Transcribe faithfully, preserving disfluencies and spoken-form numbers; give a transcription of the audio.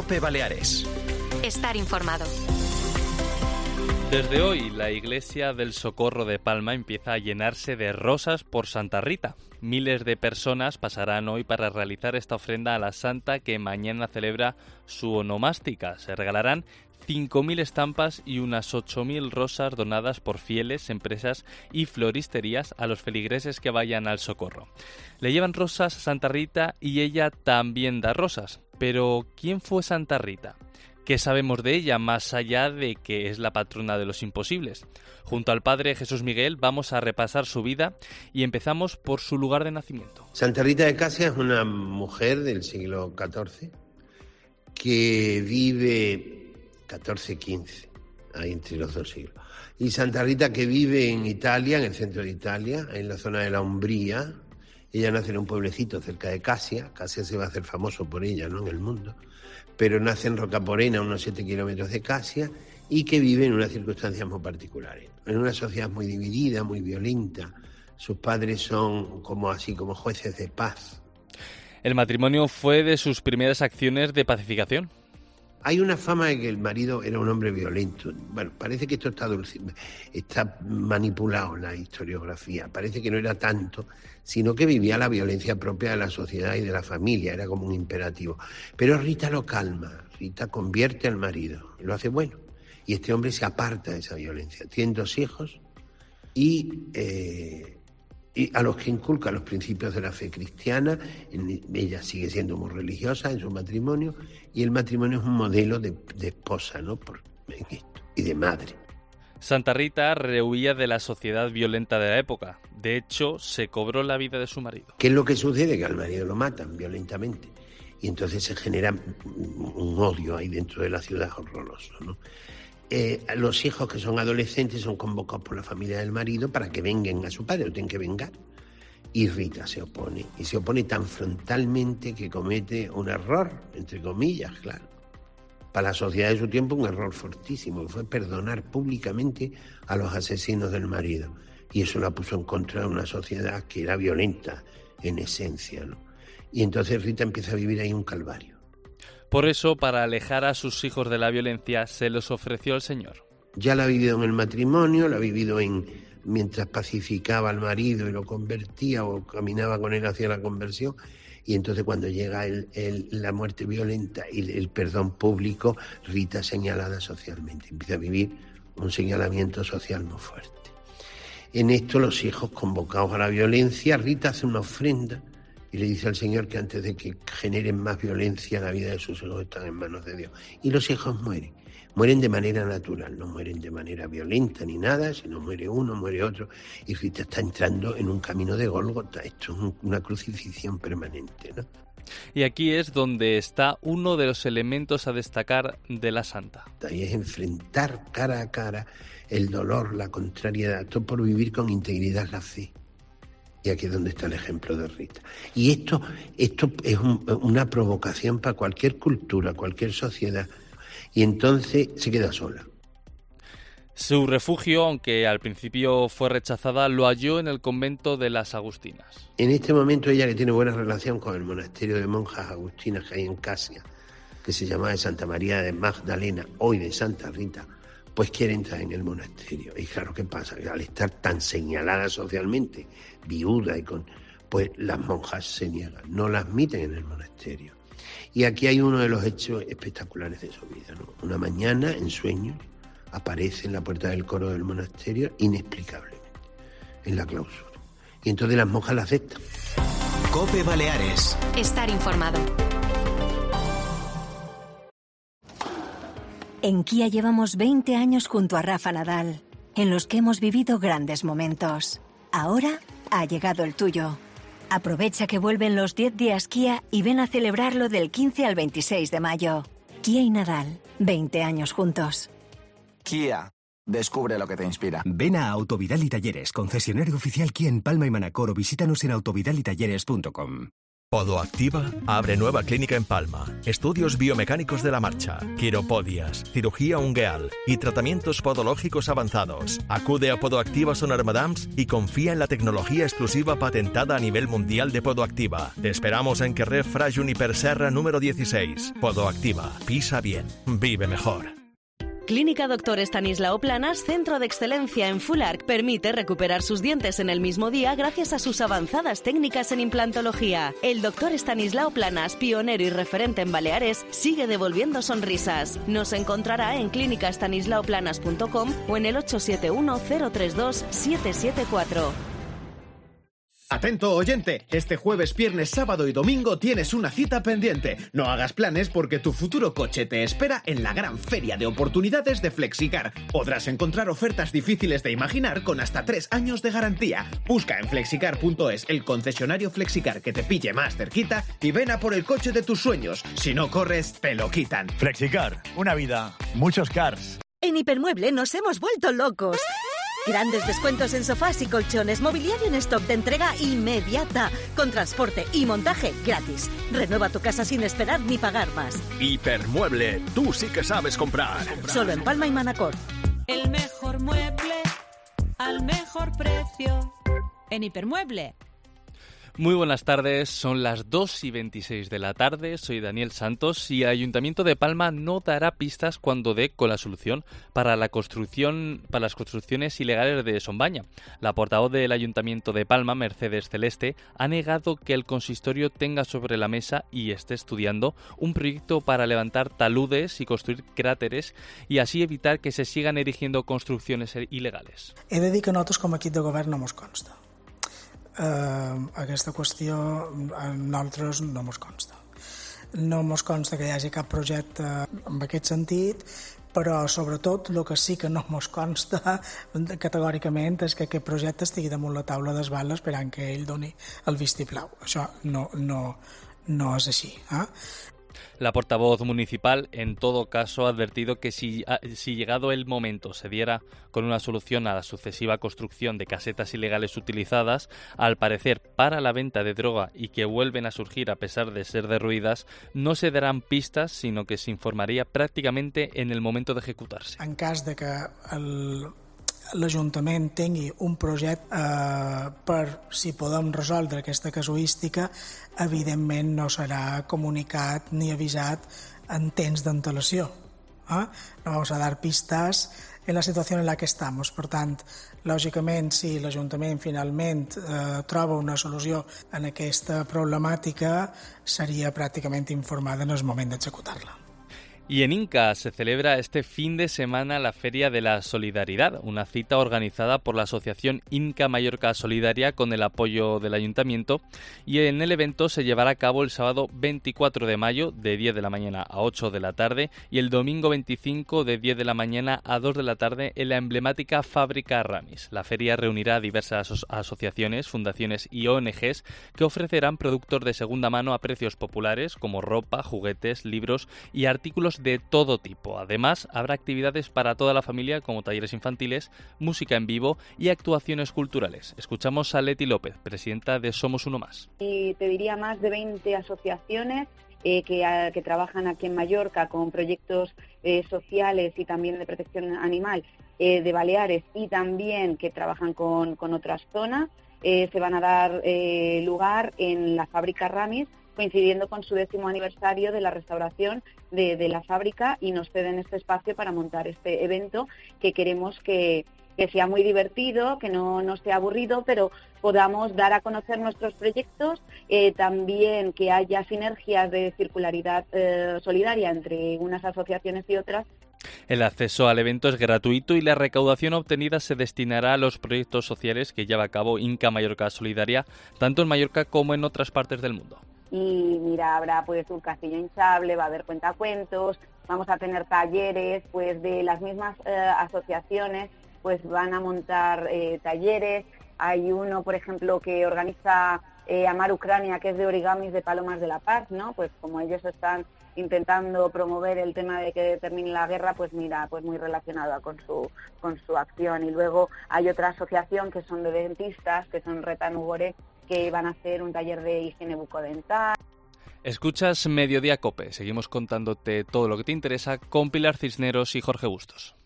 COPE Baleares. Estar informado. Desde hoy, la iglesia del Socorro de Palma empieza a llenarse de rosas por Santa Rita. Miles de personas pasarán hoy para realizar esta ofrenda a la santa que mañana celebra su onomástica. Se regalarán cinco mil estampas y unas ocho mil rosas donadas por fieles, empresas y floristerías a los feligreses que vayan al Socorro. Le llevan rosas a Santa Rita y ella también da rosas. Pero, ¿quién fue Santa Rita? ¿Qué sabemos de ella más allá de que es la patrona de los imposibles? Junto al padre Jesús Miguel vamos a repasar su vida y empezamos por su lugar de nacimiento. Santa Rita de Casia es una mujer del siglo catorce que vive catorce quince, ahí entre los dos siglos. Y Santa Rita que vive en Italia, en el centro de Italia, en la zona de la Umbría. Ella nace en un pueblecito cerca de Casia. Casia se va a hacer famoso por ella, ¿no?, en el mundo. Pero nace en Rocaporena, a unos siete kilómetros de Casia, y que vive en unas circunstancias muy particulares. En una sociedad muy dividida, muy violenta. Sus padres son como así, como jueces de paz. El matrimonio fue de sus primeras acciones de pacificación. Hay una fama de que el marido era un hombre violento. Bueno, parece que esto está, dulce, está manipulado en la historiografía. Parece que no era tanto, sino que vivía la violencia propia de la sociedad y de la familia. Era como un imperativo. Pero Rita lo calma. Rita convierte al marido. Lo hace bueno. Y este hombre se aparta de esa violencia. Tiene dos hijos y... Eh, y a los que inculca los principios de la fe cristiana. Ella sigue siendo muy religiosa en su matrimonio, y el matrimonio es un modelo de, de esposa, ¿no?, Por, en esto, y de madre. Santa Rita rehuía de la sociedad violenta de la época. De hecho, se cobró la vida de su marido. ¿Qué es lo que sucede? Que al marido lo matan violentamente, y entonces se genera un odio ahí dentro de la ciudad horroroso, ¿no? Eh, los hijos que son adolescentes son convocados por la familia del marido para que vengan a su padre, lo tienen que vengar. Y Rita se opone, y se opone tan frontalmente que comete un error, entre comillas, claro. Para la sociedad de su tiempo, un error fortísimo, que fue perdonar públicamente a los asesinos del marido. Y eso la puso en contra de una sociedad que era violenta en esencia, ¿no? Y entonces Rita empieza a vivir ahí un calvario. Por eso, para alejar a sus hijos de la violencia, se los ofreció el Señor. Ya la ha vivido en el matrimonio, la ha vivido en mientras pacificaba al marido y lo convertía o caminaba con él hacia la conversión. Y entonces cuando llega el, el, la muerte violenta y el, el perdón público, Rita es señalada socialmente. Empieza a vivir un señalamiento social muy fuerte. En esto los hijos convocados a la violencia, Rita hace una ofrenda y le dice al Señor que antes de que generen más violencia, la vida de sus hijos están en manos de Dios. Y los hijos mueren. Mueren de manera natural, no mueren de manera violenta ni nada, sino muere uno, muere otro. Y Rita está entrando en un camino de Gólgota. Esto es una crucifixión permanente, ¿no? Y aquí es donde está uno de los elementos a destacar de la santa. Y es enfrentar cara a cara el dolor, la contrariedad, todo por vivir con integridad la fe. Y aquí es donde está el ejemplo de Rita. Y esto, esto es un, una provocación para cualquier cultura, cualquier sociedad. Y entonces se queda sola. Su refugio, aunque al principio fue rechazada, lo halló en el convento de las Agustinas. En este momento ella, que tiene buena relación con el monasterio de monjas agustinas que hay en Casia, que se llama de Santa María de Magdalena, hoy de Santa Rita, pues quiere entrar en el monasterio. Y claro, ¿qué pasa? Que al estar tan señalada socialmente, viuda y con... pues las monjas se niegan, no la admiten en el monasterio. Y aquí hay uno de los hechos espectaculares de su vida, ¿no? Una mañana, en sueños, aparece en la puerta del coro del monasterio inexplicablemente, en la clausura. Y entonces las monjas la aceptan. COPE Baleares. Estar informado. En Kia llevamos veinte años junto a Rafa Nadal, en los que hemos vivido grandes momentos. Ahora ha llegado el tuyo. Aprovecha que vuelven los diez días Kia y ven a celebrarlo del quince al veintiséis de mayo. Kia y Nadal, veinte años juntos. Kia, descubre lo que te inspira. Ven a Autovidal y Talleres, concesionario oficial Kia en Palma y Manacor, o visítanos en autovidal y talleres punto com. Podoactiva abre nueva clínica en Palma. Estudios biomecánicos de la marcha, quiropodias, cirugía ungueal y tratamientos podológicos avanzados. Acude a Podoactiva Sonar Madams y confía en la tecnología exclusiva patentada a nivel mundial de Podoactiva. Te esperamos en Carrer Fra Juniper Serra número dieciséis. Podoactiva. Pisa bien. Vive mejor. Clínica Doctor Estanislao Planas, centro de excelencia en Full Arch, permite recuperar sus dientes en el mismo día gracias a sus avanzadas técnicas en implantología. El Doctor Estanislao Planas, pionero y referente en Baleares, sigue devolviendo sonrisas. Nos encontrará en clínica estanislao planas punto com o en el ocho siete uno cero tres dos siete siete cuatro. Atento oyente, este jueves, viernes, sábado y domingo tienes una cita pendiente. No hagas planes porque tu futuro coche te espera en la gran feria de oportunidades de Flexicar. Podrás encontrar ofertas difíciles de imaginar con hasta tres años de garantía. Busca en flexicar punto es el concesionario Flexicar que te pille más cerquita y ven a por el coche de tus sueños. Si no corres, te lo quitan. Flexicar, una vida, muchos cars. En Hipermueble nos hemos vuelto locos. Grandes descuentos en sofás y colchones, mobiliario en stock de entrega inmediata, con transporte y montaje gratis. Renueva tu casa sin esperar ni pagar más. Hipermueble, tú sí que sabes comprar. Solo en Palma y Manacor. El mejor mueble al mejor precio en Hipermueble. Muy buenas tardes, son las dos y veintiséis de la tarde, soy Daniel Santos y el Ayuntamiento de Palma no dará pistas cuando dé con la solución para la construcción, para las construcciones ilegales de Sombaña. La portavoz del Ayuntamiento de Palma, Mercedes Celeste, ha negado que el consistorio tenga sobre la mesa y esté estudiando un proyecto para levantar taludes y construir cráteres y así evitar que se sigan erigiendo construcciones ilegales. He de dir que nosaltres com a equip de govern no mos consta. Uh, aquesta qüestió a nosaltres no mos consta. No mos consta que hi hagi cap projecte en aquest sentit, però sobretot el que sí que no mos consta categòricament és que aquest projecte estigui damunt la taula d'esbal esperant que ell doni el vistiplau. Això no, no, no és així. Eh? La portavoz municipal, en todo caso, ha advertido que si, si llegado el momento se diera con una solución a la sucesiva construcción de casetas ilegales utilizadas, al parecer para la venta de droga y que vuelven a surgir a pesar de ser derruidas, no se darán pistas, sino que se informaría prácticamente en el momento de ejecutarse. En cas de que el... l'Ajuntament tingui un projecte eh, per si podem resoldre aquesta casuística, evidentment no serà comunicat ni avisat en temps d'antelació. Eh? No vamos a dar pistas en la situació en la que estamos. Per tant, lògicament, si l'Ajuntament finalment eh, troba una solució en aquesta problemàtica, seria pràcticament informada en el moment d'executar-la. Y en Inca se celebra este fin de semana la Feria de la Solidaridad, una cita organizada por la Asociación Inca Mallorca Solidaria con el apoyo del Ayuntamiento, y en el evento se llevará a cabo el sábado veinticuatro de mayo de diez de la mañana a ocho de la tarde y el domingo veinticinco de diez de la mañana a dos de la tarde en la emblemática Fábrica Ramis. La feria reunirá a diversas aso- asociaciones, fundaciones y O N Ges que ofrecerán productos de segunda mano a precios populares como ropa, juguetes, libros y artículos de todo tipo. Además, habrá actividades para toda la familia como talleres infantiles, música en vivo y actuaciones culturales. Escuchamos a Leti López, presidenta de Somos Uno Más. Y te diría más de veinte asociaciones eh, que, a, que trabajan aquí en Mallorca con proyectos eh, sociales y también de protección animal eh, de Baleares y también que trabajan con, con otras zonas. Eh, se van a dar eh, lugar en la Fábrica Ramis, coincidiendo con su décimo aniversario de la restauración de, de la fábrica, y nos ceden este espacio para montar este evento que queremos que, que sea muy divertido, que no, no sea aburrido, pero podamos dar a conocer nuestros proyectos, eh, también que haya sinergias de circularidad eh, solidaria entre unas asociaciones y otras. El acceso al evento es gratuito y la recaudación obtenida se destinará a los proyectos sociales que lleva a cabo Inca Mallorca Solidaria, tanto en Mallorca como en otras partes del mundo. Y mira, habrá pues un castillo hinchable, va a haber cuentacuentos, vamos a tener talleres, pues de las mismas eh, asociaciones, pues van a montar eh, talleres. Hay uno, por ejemplo, que organiza eh, Amar Ucrania, que es de origamis de palomas de la paz, ¿no? Pues como ellos están intentando promover el tema de que termine la guerra, pues mira, pues muy relacionado con su con su acción. Y luego hay otra asociación que son de dentistas, que son Retanugore, que van a hacer un taller de higiene bucodental. Escuchas Mediodía Cope. Seguimos contándote todo lo que te interesa con Pilar Cisneros y Jorge Bustos.